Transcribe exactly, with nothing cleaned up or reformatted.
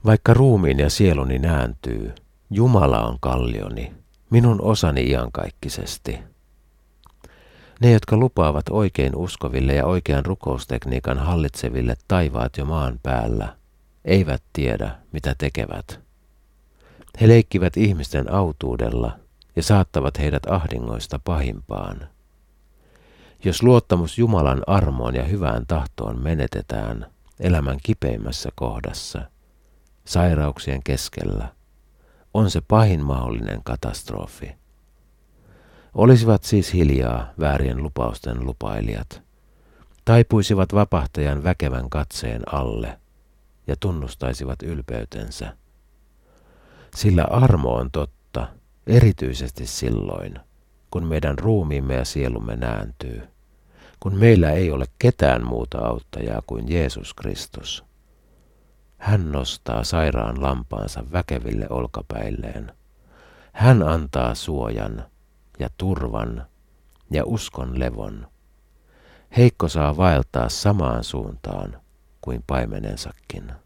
Vaikka ruumiin ja sieluni nääntyy, Jumala on kallioni, minun osani iankaikkisesti. Ne, jotka lupaavat oikein uskoville ja oikean rukoustekniikan hallitseville taivaat jo maan päällä, eivät tiedä, mitä tekevät. He leikkivät ihmisten autuudella ja saattavat heidät ahdingoista pahimpaan. Jos luottamus Jumalan armoon ja hyvään tahtoon menetetään elämän kipeimmässä kohdassa, sairauksien keskellä, on se pahin mahdollinen katastrofi. Olisivat siis hiljaa väärien lupausten lupailijat, taipuisivat vapahtajan väkevän katseen alle ja tunnustaisivat ylpeytensä. Sillä armo on totta, erityisesti silloin, kun meidän ruumiimme ja sielumme nääntyy, kun meillä ei ole ketään muuta auttajaa kuin Jeesus Kristus. Hän nostaa sairaan lampaansa väkeville olkapäilleen. Hän antaa suojan ja turvan ja uskon levon. Heikko saa vaeltaa samaan suuntaan kuin paimenensakin.